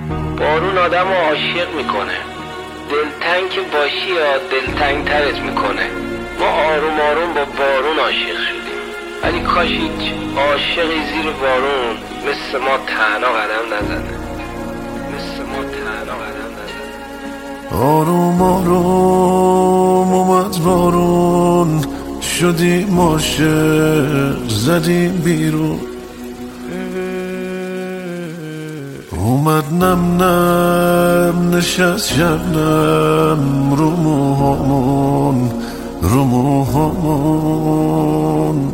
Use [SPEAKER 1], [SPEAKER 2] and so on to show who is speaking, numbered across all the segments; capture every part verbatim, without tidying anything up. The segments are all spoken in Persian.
[SPEAKER 1] بارون آدم رو عاشق میکنه. دلتنگ که باشی یا دلتنگ ترت میکنه. ما آروم آروم با بارون عاشق شدیم، ولی کاش هیچ عاشقی زیر بارون مثل ما تنها قدم نزنه. مثل ما تنها قدم نزنه.
[SPEAKER 2] آروم آروم اومد بارون، شدیم عاشق زدیم بیرون. اومد نم نم نشست شبنم رو موهامون رو موهامون.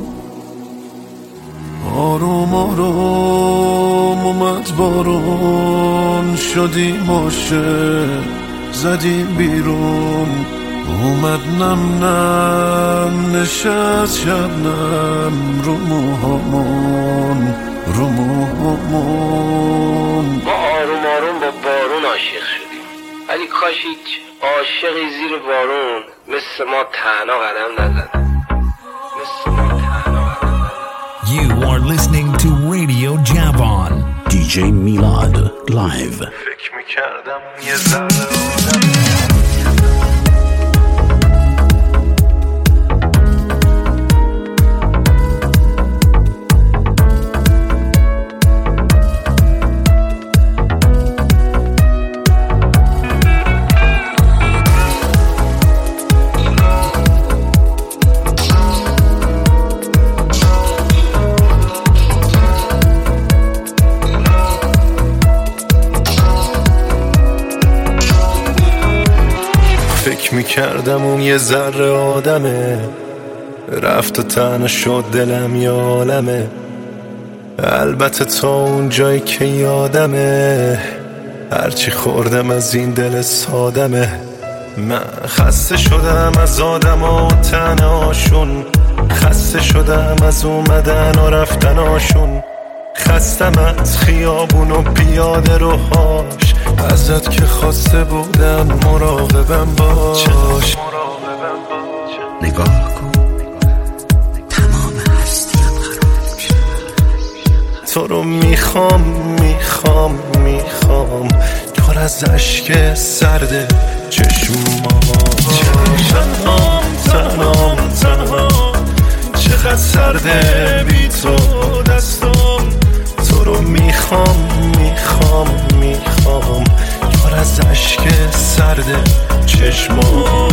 [SPEAKER 2] آروم آروم اومد بارون، شدیم عاشق زدیم بیرون. اومد نم نم نشست شبنم رو موهامون رو موهامون.
[SPEAKER 1] ما آروم آروم با بارون عاشق شدیم، ولی کاش هیچ عاشقی زیر بارون مثل ما تنها قدم نزنه. مثل ما تنها قدم نزنه.
[SPEAKER 3] You are listening to Radio Javon.
[SPEAKER 4] دی جی میلاد لایو.
[SPEAKER 2] فکر میکردم یه ذره فکر میکردم اون یه ذره آدمه، رفت و تنها شد دلم یه عالمه. البته تا اون جایی که یادمه، هرچی خوردم از این دل سادمه. من خسته شدم از آدم و تنهاشون، خسته شدم از اومدن و رفتناشون. خستم از خیابون و پیاده روهاش، ازت که خواسته بودم مراقبم باش.
[SPEAKER 4] نگاه کن تمام هستیم خراب شد.
[SPEAKER 2] تو رو میخوام میخوام میخوام، پر از اشک سرده چشمام. تنهام تنهام تنهام، چقدر سرده بی تو دستم. تو رو میخوام میخوام میخوام، پر از اشک سرده چشمام.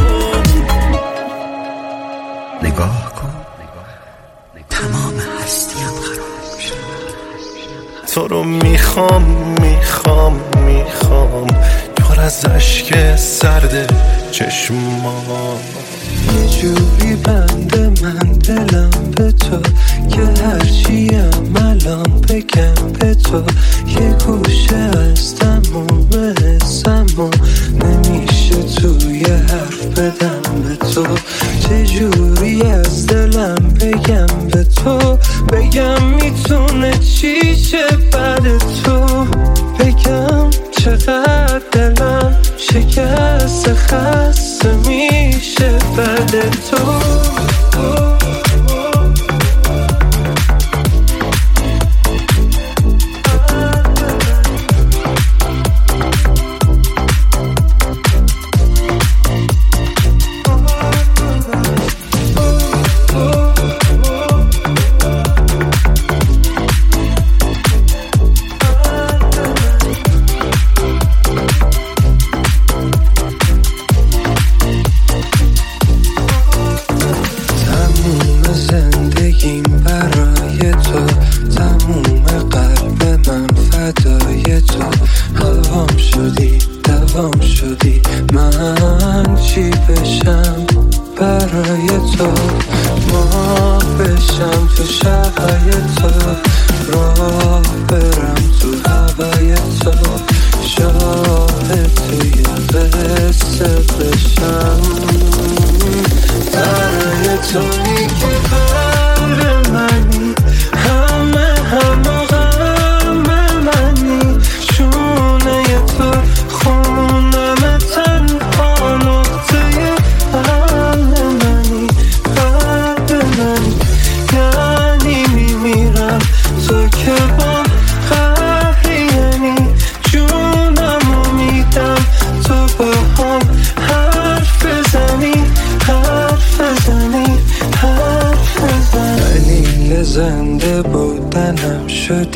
[SPEAKER 4] نگاه کن تمام هستیم خراب شد.
[SPEAKER 2] تو رو میخوام میخوام میخوام، پر از اشک سرده چشمام.
[SPEAKER 5] یه جوری بنده من دلم به تو، که هرچیم الان بگم به تو. یه گوشه از تموم حسمو نمیشه توی حرف بدم به تو. چه جوری از دلم بگم به تو، بگم میتونه چی چه بعد تو. بگم چقدر دلم شکست خسته میشه بعد تو.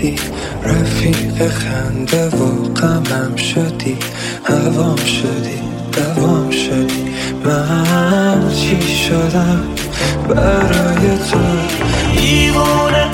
[SPEAKER 5] بودی، رفیق خنده و غمم شدی، هوام شدی، دوام شدی. من چی شدم برای تو؟
[SPEAKER 6] دیوونه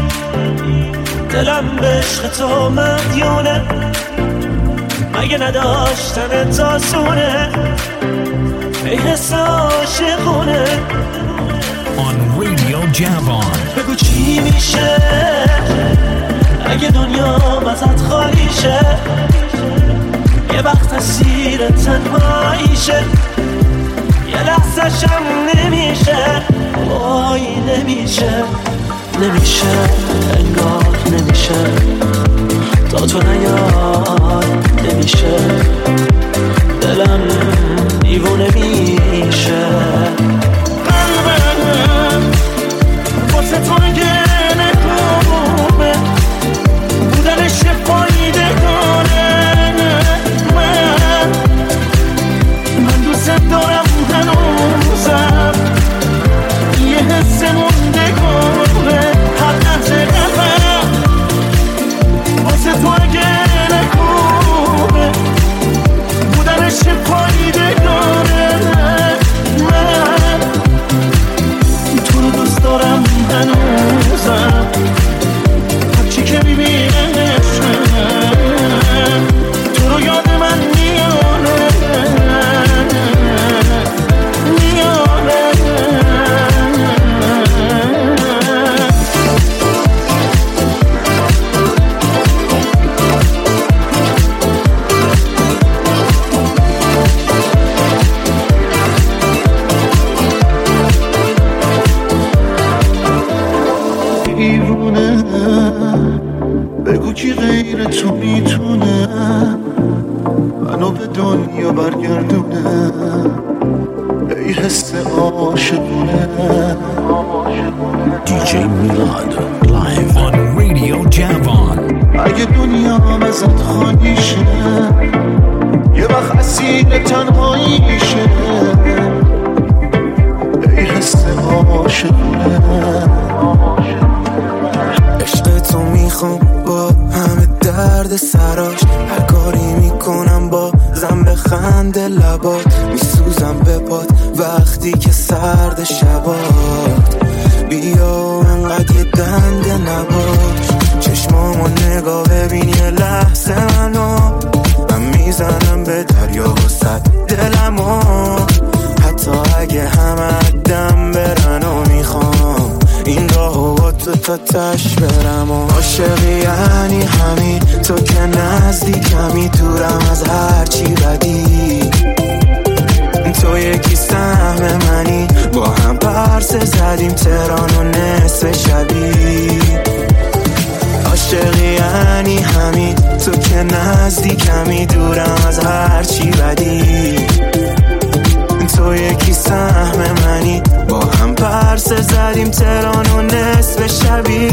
[SPEAKER 6] دلم به عشق تو مدیونه، مگه نداشتن تاسونه، ای حس عاشقونه.
[SPEAKER 3] On Radio Javon.
[SPEAKER 6] بگو چی میشه اگه دنیا ازت خالی شه، یه وقت اسیر تنهاییشه، یه لحظه شم نمیشه، وای نمیشه، نمیشه انگار نمیشه، تا تو نیای نمیشه، دلم دیوونه میشه. قلبم واسه تو گله خوبه، بودنش فایده داره. من من دوست دارم هنوزم، یه حس مونده کنه هر لحظه قلبم واسه تو گله خوبه، بودنش فایده داره. من تو رو دوست دارم هنوزم، هرچی که میبینمشم تو رو یاد من میاره میاره. دیوونه بگو کی غیر تو میتونه منو به دنیا برگردونه، ای حس عاشقونه.
[SPEAKER 3] دی جی Milad live on Radio Javon.
[SPEAKER 6] اگه دنیا ازت خالی شه، یه وقت اسیر تنهاییشه، ای حس عاشقونه.
[SPEAKER 5] عشق تو میخوام با همه درد سراش، هر کاری میکنم با زن بخنده لبات، میسوزم به پات وقتی که سرد شبات. بیا انقدر یه دنده نباش، چشمامو نگاه ببین یه لحظه منو، من میزنم به دریا و صد دلمو، حتی اگه همه دم برن و میخوام این راهو با تو تا تش برم. و عاشقی یعنی همین، تو که نزدیکمی دورم از هر چی بدی، تو یکی سهم منی، با هم پرسه زدیم تهران و نصف شبی. عاشقی یعنی همین، تو که نزدیکمی دورم از هر چی بدی، تو یکی سهم منی، با هم پرسه زدیم تهران و نصف شبی.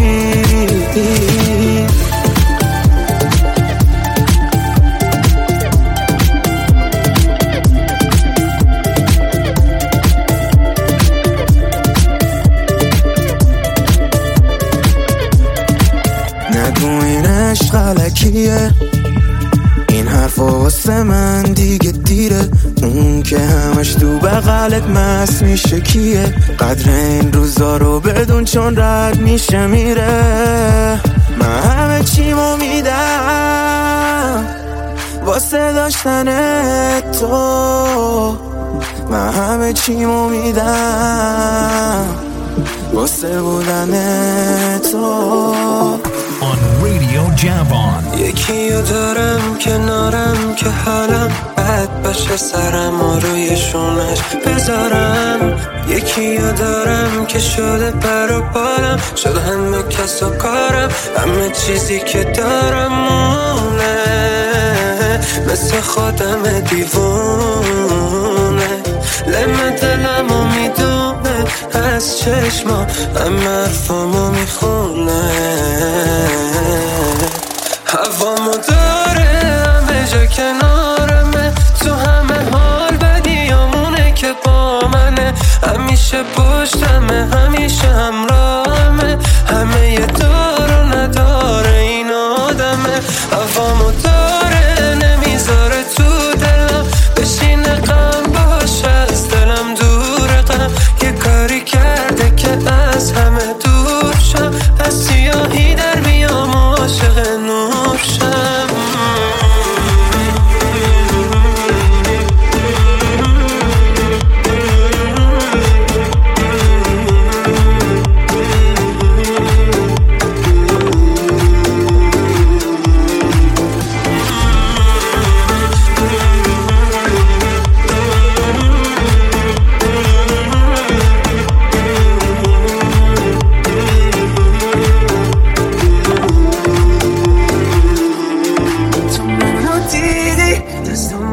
[SPEAKER 5] نگو این عشق غلکیه، این حرفا واسه من دیگه دیره، اون که همش تو بغلت مست میشه کیه، قدر این روزا رو بدون چون رد میشه میره. من همه چیمو میدم واسه داشتن تو، من همه چیمو میدم واسه بودن تو.
[SPEAKER 3] On Radio Javon.
[SPEAKER 5] یکیو دارم کنارم که حالم بد باشه، سرم روی شونش بذارم. یکیو دارم که شده پر و بالم، شده همه کس و کارم، همه چیزی که دارم مونه، مثل خودم دیوونه، لمه دلمو میدونه، از چشما همه حرفامو میخونه، هوامو داره همه جا کنارمه، تو همه حال بدیامونه که با منه، همیشه پشتمه، همیشه همراهمه، همه یه دار و نداره.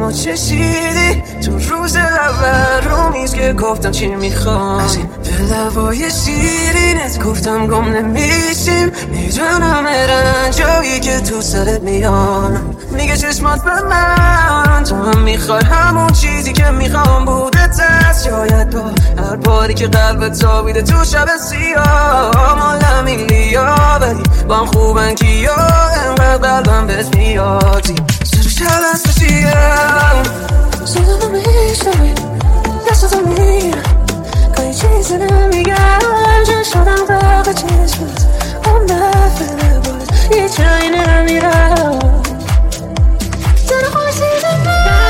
[SPEAKER 5] منو چشیدی تو روز اول رو میز که گفتم چی میخوام، از این به لبای شیرینت گفتم گم نمیشیم. میدونم رنجایی که تو سرت میان، میگه چشمات به من تو هم میخوای همون چیزی که میخوام بوده تست. شاید با هر باری که قلبت تابیده تو شب سیاه مال امیلیا، ولی با هم خوبن کیا انقدر قلبم بهت میادی. سر کلست بشیم صدا نمیشنوی دستاتو میرم کاری چیزی نمیگم جا شدم فقط چشمت هم نفره باید یه جایی نمیرم داره خوشیده من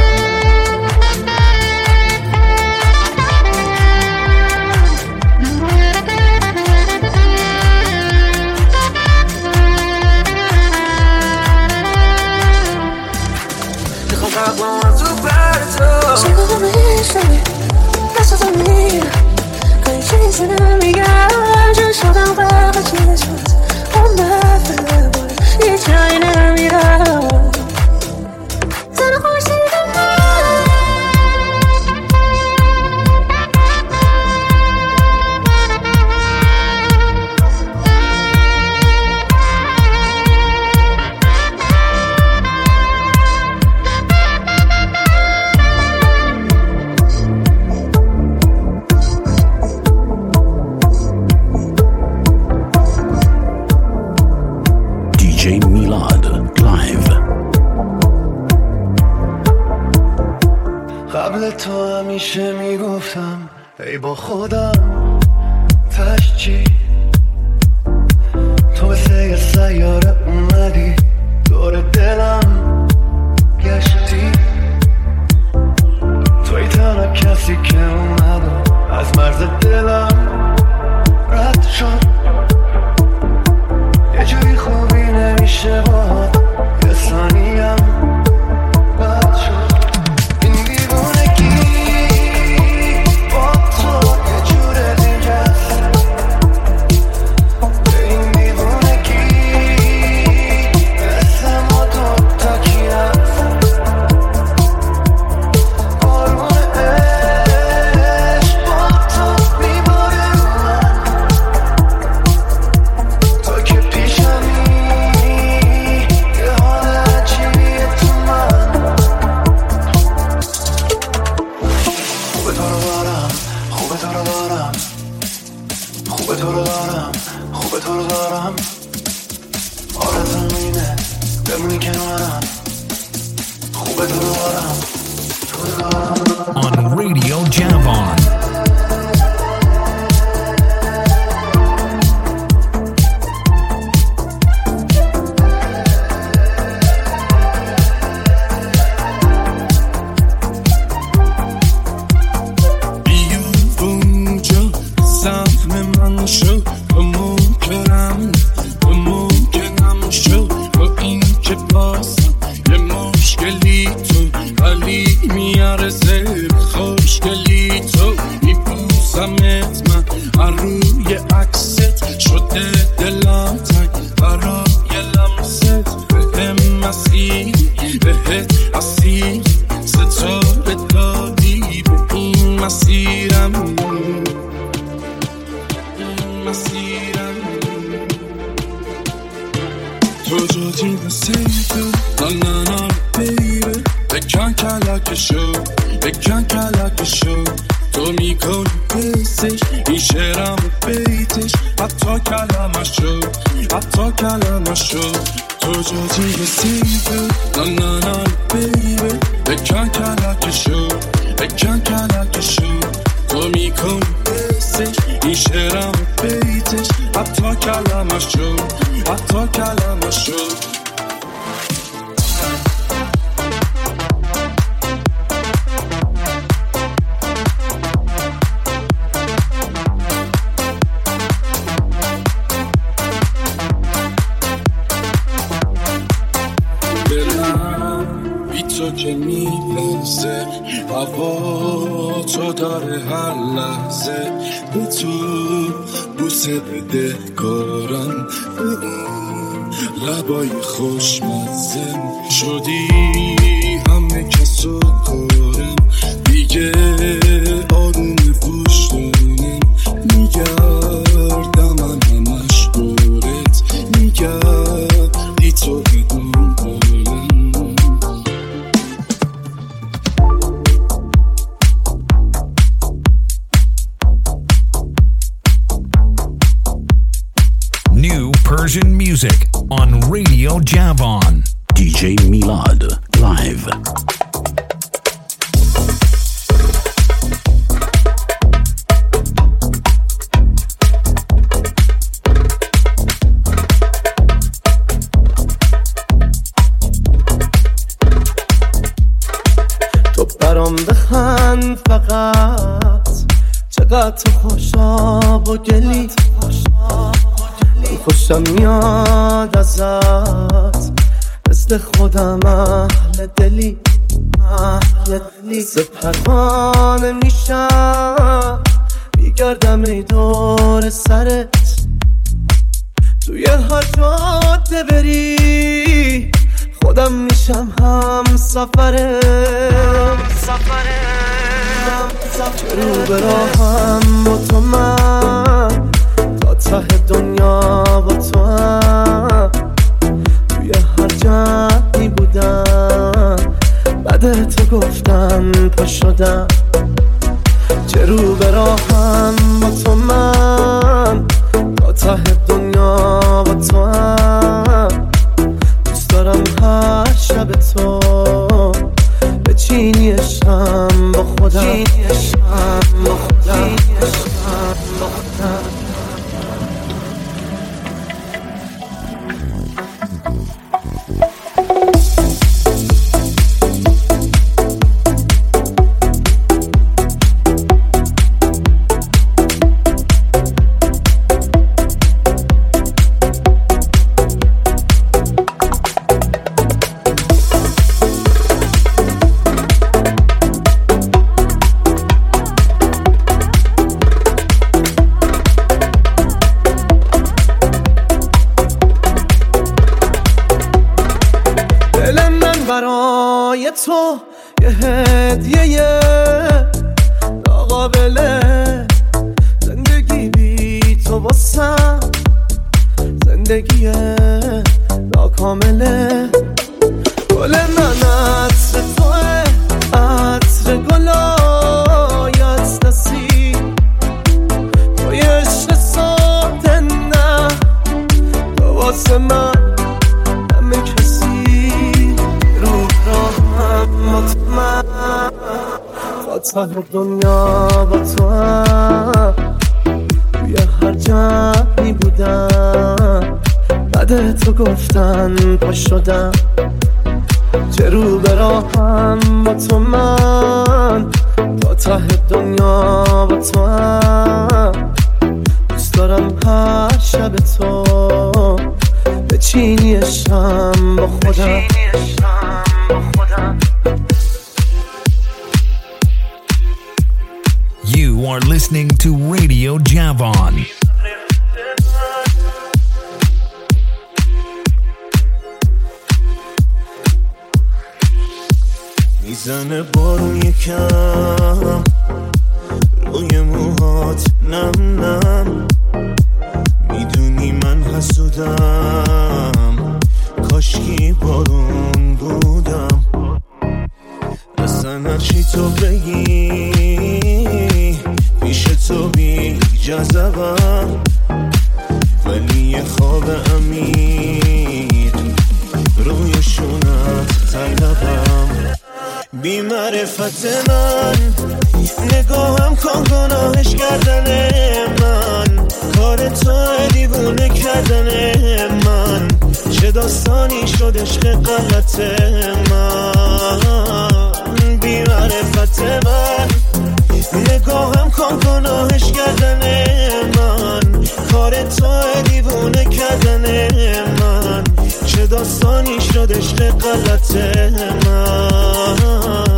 [SPEAKER 5] صدا نمیشنوی دستاتو میرم کاری چیزی نمیگم جا شدم فقط چشمت هم نفره باید یه جایی نمیرم داره خوشیده من
[SPEAKER 6] قبل تو همیشه میگفتم ای با خودم تش چی، تو مثل یه سیاره اومدی دور دلم گشتی، توی تنها کسی که اومد از مرز دلم رد شد. یه جوری خوبی نمیشه باهات یه ثانیم بد شد.
[SPEAKER 3] On Radio Javon.
[SPEAKER 7] لبای خوشمزه شدی همه کس
[SPEAKER 3] Milad live.
[SPEAKER 7] تو برام بخند فقط، چقدر تو خوشاب و گلی، خوشم میاد ازت، مثل خودم اهل دلی، اهل دلی. سپرانه میشم میگردم ای دور سرت، توی هر جاده بری خودم میشم هم سفرم، سفرم. رو به راهم با تو من، تا ته دنیا با تو هم، توی هر جمعی بودم بعد تو گفتم پا شدم. چه رو به راهم با تو من، تا ته دنیا با تو هم، دوست دارم هر شب تو بچینیشم با خودم، بچینیشم با خودم، بچینیشم با خودم. برای تو یه هدیه ناقابله، زندگی بی تو واسم زندگی ناکامله. گل من عطر توه، عطر گلایت نسی، توی عشق ساده نه، تو واسه من همه کسی. مطمئن تا ته دنیا با تو هم، توی هر جمعی بودم بعد تو گفتن پا شدم. چه رو به راهم با تو من، تا ته دنیا با تو هم، دوست دارم هر شب تو بچینیشم با خودم.
[SPEAKER 3] You are listening to Radio Javon.
[SPEAKER 2] میزنه بارون یکم روی موهات نم نم، میدونی من حسودم، کاشکی بارون بودم. اصلا هرچی تو بگی پیش تو بی جذبم، ولی یه خواب امید روی شونت طلبم. بی معرفت من نگاهم کن گناهش کردن من، کار تو دیوونه کردن من، چه داستانی شد عشق غلط من. بی معرفت من نگاهم کن گناهش کردن من، کار تو دیوونه کردن من، چه داستانی شد عشق غلط من.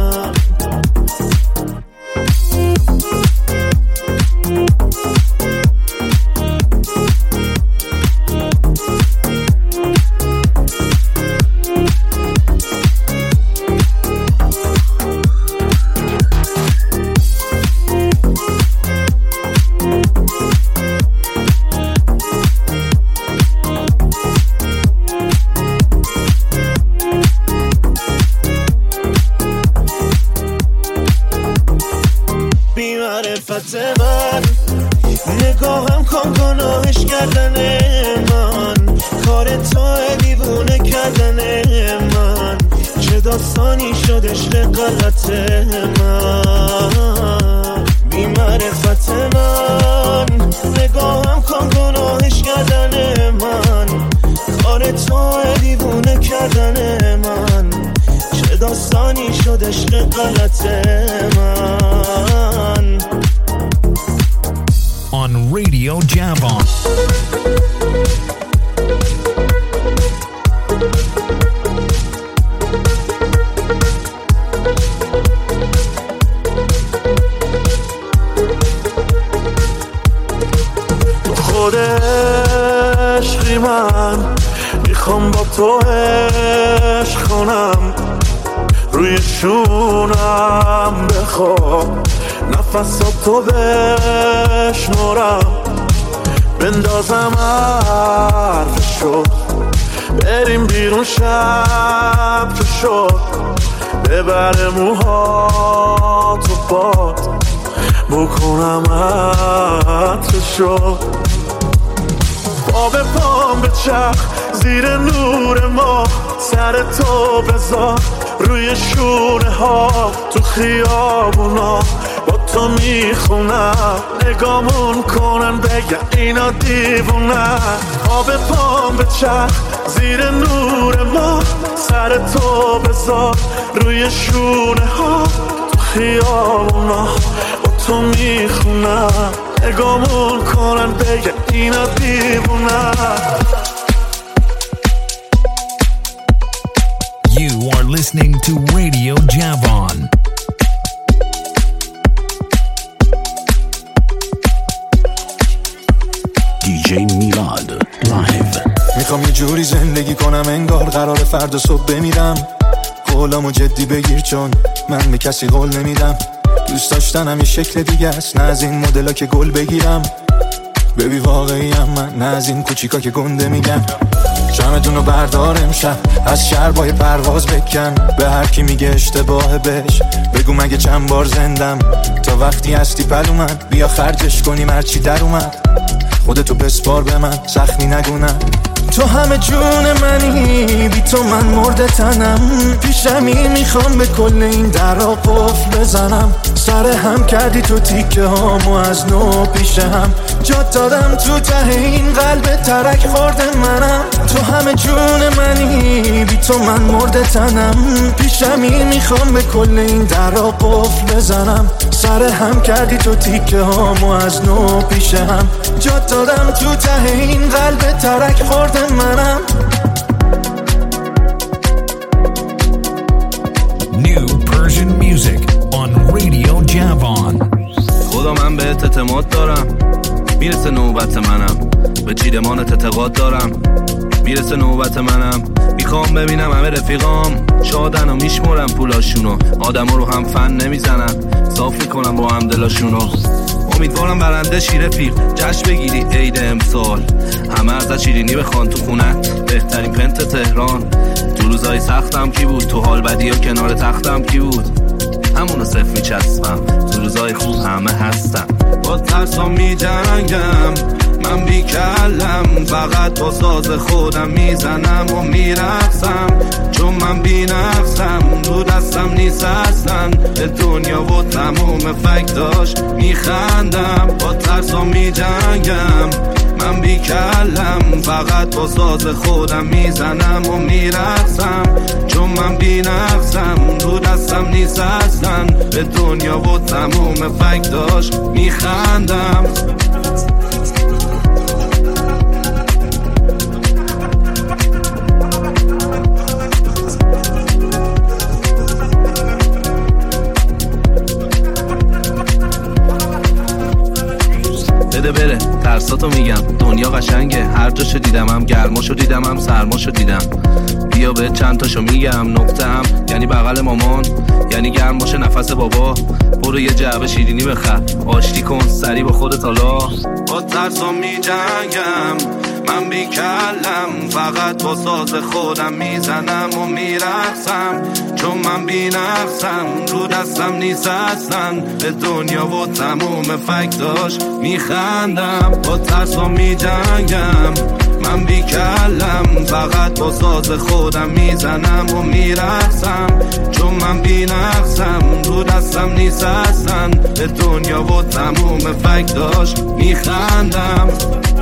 [SPEAKER 2] معرفت من نگاهم کن گناهش کردن من، کار تو دیوونه کردن من،
[SPEAKER 5] داستانی شد عشق غلط من، بی معرفت من، نگاهم کن گناهش کردن من، کار تو دیوونه کردن من، چه داستانی شد عشق غلط من.
[SPEAKER 3] On Radio Javon.
[SPEAKER 5] خود عشقی من میخوام با تو عشق کنم، روی شونم بخواب نفساتو بشمارم، بندازم حرفشو بریم بیرون شب که شد، ببر موهاتو باد بکنم عطرشو، پا به پام به چرخ زیر نور ما، سر تو بذار روی شونه ها، تو خیابونا با تو میخونم، نگامون کنن بگن اینا دیوونن، پا به پام به چرخ زیر نور ما، سر تو بذار روی شونه ها، تو خیابونا با تو میخونم، نگامون کنن بگن اینا دیوونن.
[SPEAKER 3] You are listening to Radio Javon.
[SPEAKER 4] دی جی میلاد لایو.
[SPEAKER 2] میخوام یه جوری زندگی کنم انگار قرار فردا صبح بمیرم، قولامو جدی بگیر چون من به کسی قول نمیدم، دوست داشتنم یه شکل دیگه است، نه از این مدلا که گل بگیرم، ببی واقعیم من، نه از این کوچیکا که گنده میگم، جمعتونو بردار امشب از شربای پرواز بکن، به هر کی میگه اشتباه بهش بگو مگه چند بار زندم، تا وقتی هستی پلومن بیا خرجش کنیم هرچی در اومد، خودتو بسپار به من زخمی نگونم، تو همه جون منی، بی تو من مرده تنم، پیشمی میخوام به کل این درا قفل بزنم، سر هم کردی تو تیکه هامو از نو پیش هم، جات دادم تو ته این قلب ترک خورده منم، تو همه جون منی، بی تو من مرده تنم، پیشمی میخوام به کل این درا قفل بزنم، سر هم کردی تو تیکه هامو از نو پیش هم، جات دادم تو ته این قلب ترک خورده منم.
[SPEAKER 3] New Persian music on Radio Javon.
[SPEAKER 8] خدا من بهت اعتماد دارم، میرسه نوبت منم، به چیدمانت اعتقاد دارم، میرسه نوبت منم، میخوام ببینم همه رفیقام شادن و میشمرم پولاشونو، آدم رو هم فن نمیزنم، صاف میکنم با هم دلاشونو، امیدوارم برنده شی رفیق جشن بگیری عید امسال، همه ازت شیرینی بخوان تو خونت، بهترین پنت تهران، تو روزای سختم کی بود، تو حال بدی و کنار تختم کی بود، همونو صفر میچسبم، تو روزای خوب همه هستم، با ترسام میجنگم من بی کلم، فقط با ساز خودم میزنم و میرقصم، چون من بی نقصم، رو دستم نیست اصلا، به دنیا و تموم فکتاش میخندم، با ترسام میجنگم من بی کلم، فقط با ساز خودم میزنم و میرقصم، چون من بی نقصم، رو دستم نیست اصلا، به دنیا و تموم فکتاش میخندم. بده بره ترساتو میگم، دنیا قشنگه، هر جاشو دیدم هم گرماشو دیدم هم سرماشو دیدم، بیا به چند تاشو میگم، نقطه هم یعنی بغل مامان، یعنی گرم باشه نفس بابا، برو یه جعبه شیرینی بخر، آشتی کن سری با خودت حالا، با ترسام میجنگم من بی کلم، فقط با ساز خودم میزنم و میرقصم، چون من بی نقصم، رو دستم نیست اصلا، به دنیا و تموم فکتاش میخندم، با ترسام میجنگم من بی کلم، فقط با ساز خودم میزنم و میرقصم، من بی نقصم، رو دستم نیست اصلا به دنیا و تموم فکتاش میخندم.